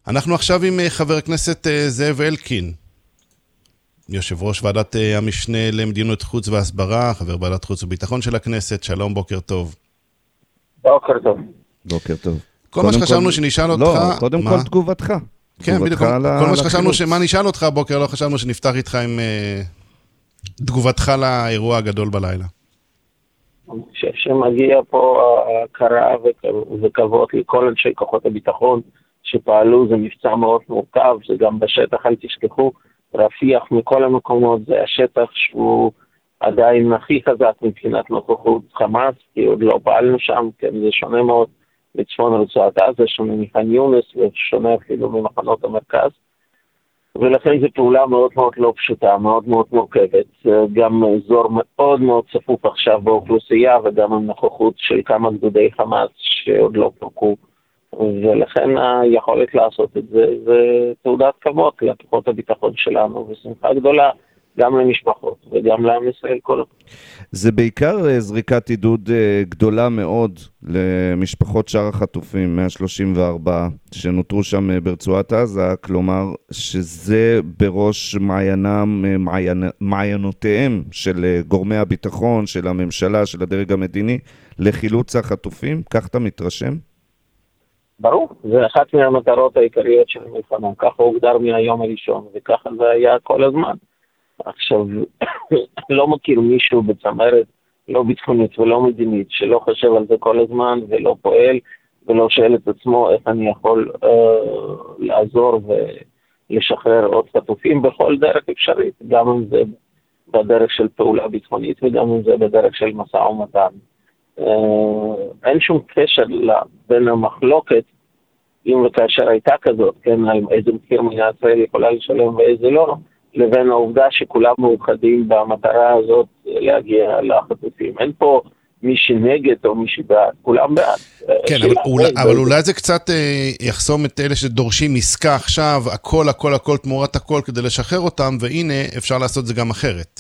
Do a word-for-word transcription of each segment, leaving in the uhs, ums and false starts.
אנחנו עכשיו עם חבר הכנסת זאב אלקין, יושב ראש ועדת המשנה למדיניות חוץ והסברה, חבר ועדת חוץ וביטחון של הכנסת. שלום, בוקר טוב. בוקר טוב. בוקר טוב. כל מה שחשבנו שנשאל אותך... לא, קודם כל תגובתך. כן, בדיוק. כל מה שחשבנו שמה נשאל אותך בוקר, לא חשבנו שנפתח איתך עם תגובתך לאירוע הגדול בלילה. אני חושב שמגיע פה הכרה וכבוד לכל אנשי כוחות הביטחון שפעלו. זה מבצע מאוד מורכב, זה גם בשטח, אל תשכחו, רפיח מכל המקומות, זה השטח שהוא עדיין הכי חזק מבחינת נוכחות חמאס, כי עוד לא פעלנו שם, כן, זה שונה מאוד בצפון רצועת עזה, שונה מח'אן יונס ושונה אפילו ממחנות המרכז, ולכן זו פעולה מאוד מאוד לא פשוטה, מאוד מאוד מורכבת, גם אזור מאוד מאוד צפוף עכשיו באוכלוסייה, וגם הנוכחות של כמה גדודי חמאס שעוד לא פרקו, ולכן היכולת לעשות את זה, זה תעודת כבוד לכוחות הביטחון שלנו, ושמחה גדולה גם למשפחות וגם לעם ישראל כל הזמן. זה בעיקר זריקת עידוד גדולה מאוד למשפחות שאר החטופים, מאה שלושים וארבע, שנותרו שם ברצועת עזה, כלומר שזה בראש מעיינם, מעיין, מעיינותיהם של גורמי הביטחון, של הממשלה, של הדרג המדיני, לחילוץ החטופים. כך אתה מתרשם? ברור, זה אחת מהמטרות העיקריות של המלחמה, ככה הוגדר מהיום הראשון, וככה זה היה כל הזמן. עכשיו, לא מכיר מישהו בצמרת, לא ביטחונית ולא מדינית, שלא חושב על זה כל הזמן ולא פועל, ולא שואל את עצמו איך אני יכול אה, לעזור ולשחרר עוד חטופים בכל דרך אפשרית, גם אם זה בדרך של פעולה ביטחונית וגם אם זה בדרך של משא ומתן. אין שום קשר בין המחלוקת, אם וכאשר הייתה כזאת, כן, על איזה מחיר מדינת ישראל יכולה לשלם ואיזה לא, לבין העובדה שכולם מאוחדים במטרה הזאת להגיע לחטופים. אין פה מי שנגד או מי שבעד, כולם בעד. כן, אבל, אולי, אבל אולי זה קצת אה, יחסום את אלה שדורשים עסקה עכשיו, הכל, הכל, הכל, תמורת הכל כדי לשחרר אותם, והנה אפשר לעשות זה גם אחרת.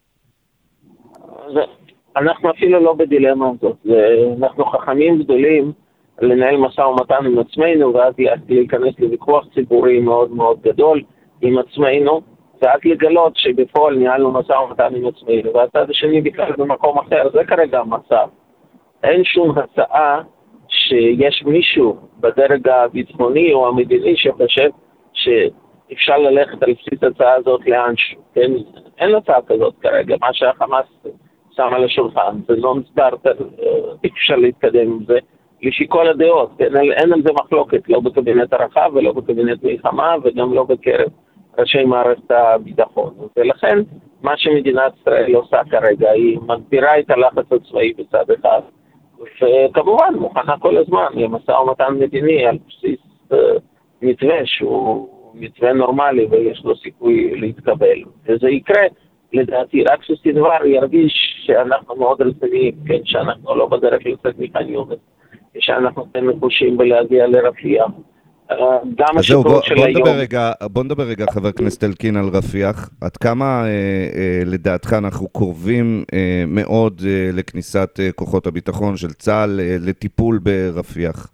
זה... אנחנו אפילו לא בדילמה הזאת, אנחנו חכמים גדולים לנהל משא ומתן עם עצמנו, ואז להיכנס לוויכוח ציבורי מאוד מאוד גדול עם עצמנו, ואז לגלות שבפועל ניהלנו משא ומתן עם עצמנו, והצד השני בכלל במקום אחר. זה כרגע המצב. אין שום הצעה שיש מישהו בדרג הביטחוני או המדיני שחושב שאפשר ללכת על בסיס הצעה הזאת לאנשהו, כן? אין הצעה כזאת כרגע, מה שהחמאס שם על השולחן, זה לא מסדר, אפשר להתקדם עם זה, לפי כל הדעות, כן? אין על זה מחלוקת, לא בקבינט הרחב ולא בקבינט מלחמה וגם לא בקרב ראשי מערכת הביטחון. ולכן מה שמדינת ישראל עושה כרגע, היא מגבירה את הלחץ הצבאי בצד אחד, וכמובן מוכנה כל הזמן למשא ומתן מדיני על בסיס uh, מתווה שהוא מתווה נורמלי ויש לו סיכוי להתקבל, וזה יקרה לדעתי רק שסינואר ירגיש שאנחנו מאוד רציניים, כן, שאנחנו לא בדרך לצאת מח'אן יונס, שאנחנו נחושים בלהגיע לרפיח. גם השיפור של בוא היום... נדבר רגע, בוא נדבר רגע, חבר הכנסת אלקין, על רפיח. עד כמה אה, אה, לדעתך אנחנו קרובים אה, מאוד אה, לכניסת אה, כוחות הביטחון של צה"ל אה, לטיפול ברפיח?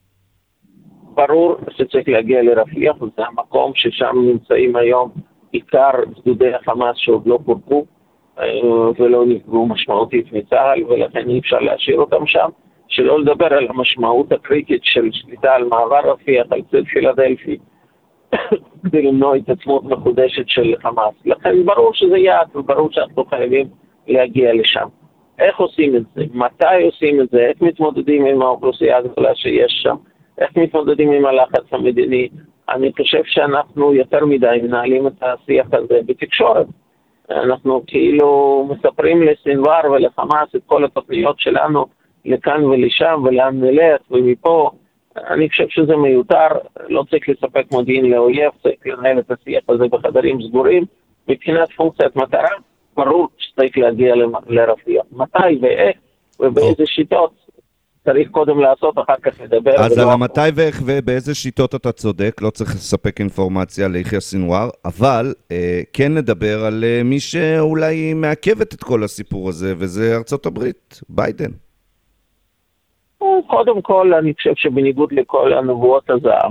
ברור שצריך להגיע לרפיח, וזה המקום ששם נמצאים היום עיקר גדודי החמאס שעוד לא פורקו ולא נפגעו משמעותית מצה"ל, ולכן אי אפשר להשאיר אותם שם, שלא לדבר על המשמעות הקריטית של שליטה על מעבר רפיח, על ציר פילדלפי, כדי למנוע התעצמות מחודשת של חמאס. לכן ברור שזה יעד, וברור שאנחנו חייבים להגיע לשם. איך עושים את זה? מתי עושים את זה? איך מתמודדים עם האוכלוסייה הגדולה שיש שם? איך מתמודדים עם הלחץ המדיני? אני חושב שאנחנו יותר מדי מנהלים את השיח הזה בתקשורת. אנחנו כאילו מספרים לסינואר ולחמאס את כל התוכניות שלנו לכאן ולשם ולאן נלך ומפה. אני חושב שזה מיותר, לא צריך לספק מודיעין לאויב, צריך לנהל את השיח הזה בחדרים סגורים. מבחינת פונקציית מטרה, ברור שצריך להגיע לרפיח. מתי ואיך ובאיזה שיטות צריך קודם לעשות, אחר כך לדבר. אז על המתי ואיך ובאיזה שיטות אתה צודק, לא צריך לספק אינפורמציה ליחיא סינואר, אבל אה, כן נדבר על אה, מי שאולי מעכבת את כל הסיפור הזה, וזה ארצות הברית, ביידן. קודם כל, אני חושב שבניגוד לכל הנבואות הזעם,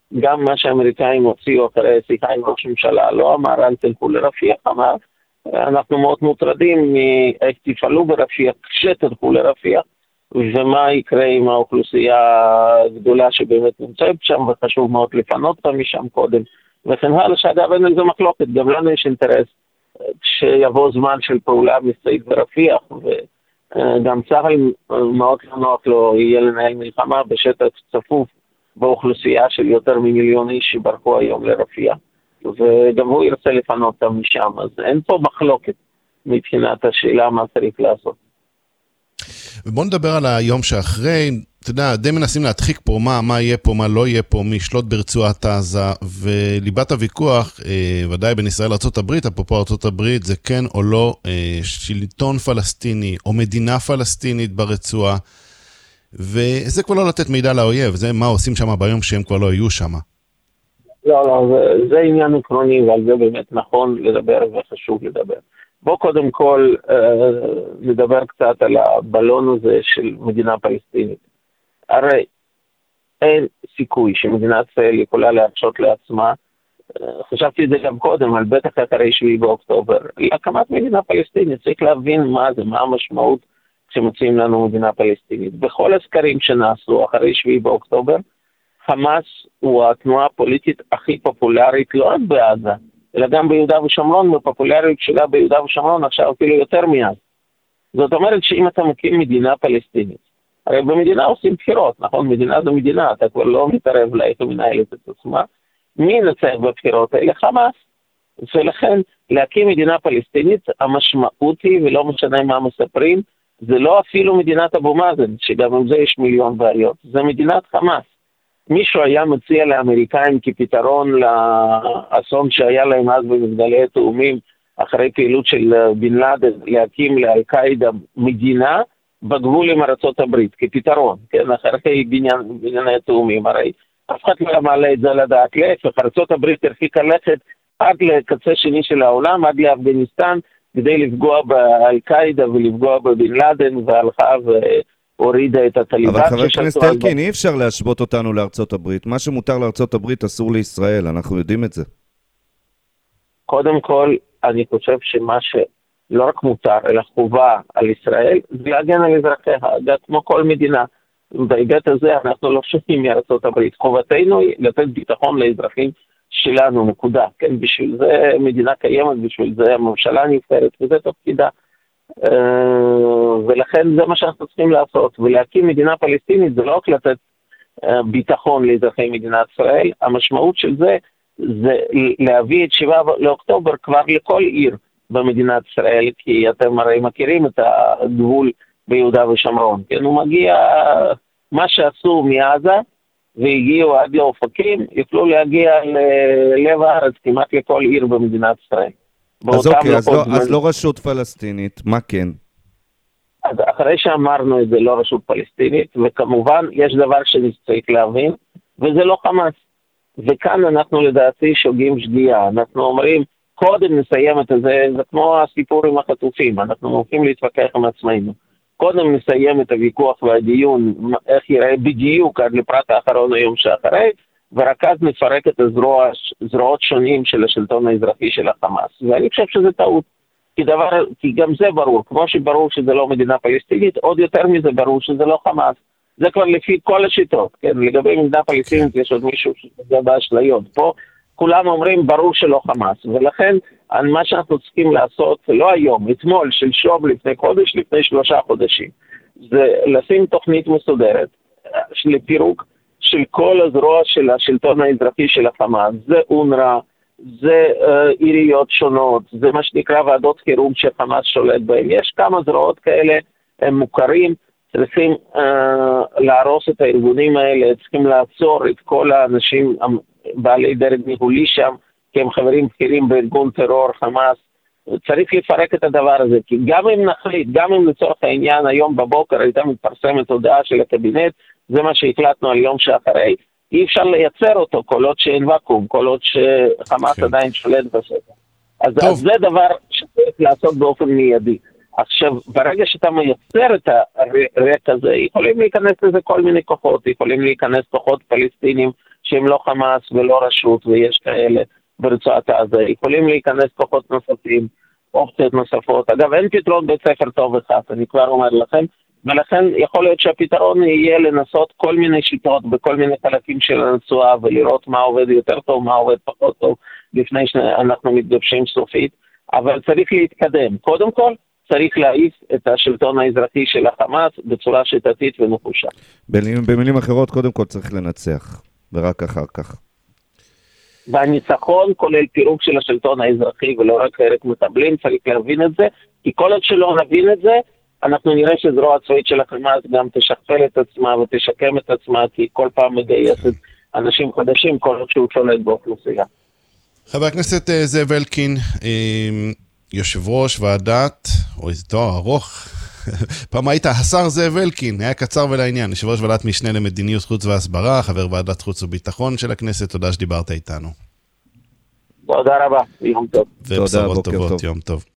גם מה שהאמריקאים הוציאו אחרי שיחה עם ראש ממשלה, לא אמר אל תלכו לרפיח, אמר אנחנו מאוד מוטרדים מאיך תפעלו ברפיח כשתלכו לרפיח, ומה יקרה עם האוכלוסייה הגדולה שבאמת נמצאת שם, וחשוב מאוד לפנות אותה משם קודם, וכן הלאה, שאגב אין איזה מחלוקת, גם לנו יש אינטרס שיבוא זמן של פעולה מבצעית ברפיח, וגם צה"ל מאוד לא נוח לו יהיה לנהל מלחמה בשטח צפוף, באוכלוסייה של יותר ממיליון איש שברחו היום לרפיח, וגם הוא ירצה לפנות אותם משם, אז אין פה מחלוקת מבחינת השאלה מה צריך לעשות. ובואו נדבר על היום שאחרי, אתה יודע, די מנסים להדחיק פה מה, מה יהיה פה, מה לא יהיה פה, מי ישלוט ברצועת עזה, וליבת הוויכוח, אה, ודאי בין ישראל לארצות הברית, אפרופו ארצות הברית, זה כן או לא אה, שלטון פלסטיני, או מדינה פלסטינית ברצועה, וזה כבר לא לתת מידע לאויב, זה מה עושים שם ביום שהם כבר לא יהיו שם. לא, לא, זה, זה עניין עקרוני, ועל זה באמת נכון לדבר וחשוב לדבר. בוא קודם כל אה, נדבר קצת על הבלון הזה של מדינה פלסטינית. הרי אין סיכוי שמדינת ישראל יכולה להרשות לעצמה, אה, חשבתי את זה גם קודם, על בטח אחרי שביעי באוקטובר, להקמת מדינה פלסטינית, צריך להבין מה זה, מה המשמעות כשמוצאים לנו מדינה פלסטינית. בכל הסקרים שנעשו אחרי שביעי באוקטובר, חמאס הוא התנועה הפוליטית הכי פופולרית, לא רק בעזה, אלא גם ביהודה ושומרון, והפופולריות שלה ביהודה ושומרון עכשיו אפילו יותר מאז. זאת אומרת שאם אתה מקים מדינה פלסטינית, הרי במדינה עושים בחירות, נכון? מדינה זו מדינה, אתה כבר לא מתערב לה איך מנהלת את עצמה. מי נצח בבחירות האלה? חמאס. ולכן להקים מדינה פלסטינית, המשמעות היא, ולא משנה מה מספרים, זה לא אפילו מדינת אבו מאזן, שגם עם זה יש מיליון בעיות, זה מדינת חמאס. מישהו היה מציע לאמריקאים כפתרון לאסון שהיה להם אז במגדלי התאומים, אחרי פעילות של בן לאדן, להקים לאל-קאעידה מדינה בגבול עם ארצות הברית, כפתרון, כן, אחרי בניין, בנייני התאומים, הרי אף אחד לא מעלה את זה לדעת, להפך, ארצות הברית הרחיקה לכת עד לקצה שני של העולם, עד לאפגניסטן, כדי לפגוע באל-קאעידה ולפגוע בבן לאדן, והלכה והורידה את הטליבן. אבל חבר הכנסת אלקין, אי אפשר להשוות אותנו לארצות הברית. מה שמותר לארצות הברית אסור לישראל, אנחנו יודעים את זה. קודם כל, אני חושב שמה שלא רק מותר, אלא חובה על ישראל, זה להגן על אזרחיה, כמו כל מדינה. בהיבט הזה אנחנו לא שונים מארצות הברית. חובתנו היא לתת ביטחון לאזרחים שלנו, נקודה. כן, בשביל זה מדינה קיימת, בשביל זה הממשלה נבחרת, וזה תפקידה. ולכן זה מה שאנחנו צריכים לעשות. ולהקים מדינה פלסטינית זה לא רק לתת ביטחון לאזרחי מדינת ישראל, המשמעות של זה זה להביא את שבעה לאוקטובר כבר לכל עיר במדינת ישראל, כי אתם הרי מכירים את הגבול ביהודה ושומרון. כן, הוא מגיע, מה שעשו מעזה, והגיעו עד לאופקים, יוכלו להגיע ללב הארץ, כמעט לכל עיר במדינת ישראל. אז אוקיי, אז לא, אז לא רשות פלסטינית, מה כן? אז אחרי שאמרנו את זה, לא רשות פלסטינית, וכמובן יש דבר שצריך להבין, וזה לא חמאס. וכאן אנחנו לדעתי שוגים שגיאה, אנחנו אומרים, קודם נסיים את זה, זה כמו הסיפור עם החטופים, אנחנו הולכים להתווכח עם עצמנו. קודם נסיים את הוויכוח והדיון, איך ייראה בדיוק עד לפרט האחרון היום שאחרי, ורק אז נפרק את הזרוע, זרועות שונים של השלטון האזרחי של החמאס. ואני חושב שזה טעות, כי, דבר, כי גם זה ברור, כמו שברור שזה לא מדינה פלסטינית, עוד יותר מזה ברור שזה לא חמאס. זה כבר לפי כל השיטות, כן? לגבי מדינה פלסטינית יש עוד מישהו שזה באשליות. פה כולם אומרים ברור שלא חמאס, ולכן מה שאנחנו צריכים לעשות, לא היום, אתמול, שלשום, לפני חודש, לפני שלושה חודשים, זה לשים תוכנית מסודרת לפירוק של כל הזרוע של השלטון האזרחי של החמאס, זה אונר"א, זה אה, עיריות שונות, זה מה שנקרא ועדות חירום שחמאס שולט בהם, יש כמה זרועות כאלה, הם מוכרים, צריכים אה, להרוס את הארגונים האלה, צריכים לעצור את כל האנשים בעלי דרג ניהולי שם, כי הם חברים בכירים בארגון טרור, חמאס, צריך לפרק את הדבר הזה, כי גם אם נחליט, גם אם לצורך העניין היום בבוקר הייתה מתפרסמת הודעה של הקבינט, זה מה שהחלטנו על יום שאחרי, אי אפשר לייצר אותו כל עוד שאין וקום, כל עוד שחמאס עדיין שולט בשטח. אז, אז זה דבר שצריך לעשות באופן מיידי. עכשיו, ברגע שאתה מייצר את הרקע הזה, יכולים להיכנס לזה כל מיני כוחות, יכולים להיכנס כוחות פלסטינים שהם לא חמאס ולא רשות, ויש כאלה ברצועת עזה. יכולים להיכנס כוחות נוספים, אופציות נוספות. אגב, אין פתרון בית ספר טוב אחד, אני כבר אומר לכם, ולכן יכול להיות שהפתרון יהיה לנסות כל מיני שיטות בכל מיני חלקים של הרצועה, ולראות מה עובד יותר טוב, מה עובד פחות טוב, לפני שאנחנו מתגבשים סופית, אבל צריך להתקדם. קודם כל, צריך להעיף את השלטון האזרחי של החמאס בצורה שיטתית ונחושה. במילים, במילים אחרות, קודם כל צריך לנצח, ורק אחר כך. והניצחון כולל פירוק של השלטון האזרחי, ולא רק הרג מחבלים, צריך להבין את זה, כי כל עוד שלא נבין את זה, אנחנו נראה שזרוע הצבאית של החמאס גם תשכפל את עצמה ותשקם את עצמה, כי כל פעם מגייסת אנשים חדשים, כל עוד שהוא שולט באוכלוסייה. חבר הכנסת זאב אלקין, יושב ראש ועדת, או איזה תואר ארוך, פעם היית השר זאב אלקין, היה קצר ולעניין, יושב ראש ועדת משנה למדיניות חוץ והסברה, חבר ועדת חוץ וביטחון של הכנסת, תודה שדיברת איתנו. תודה רבה, יום טוב. ובשורות טובות, יום טוב.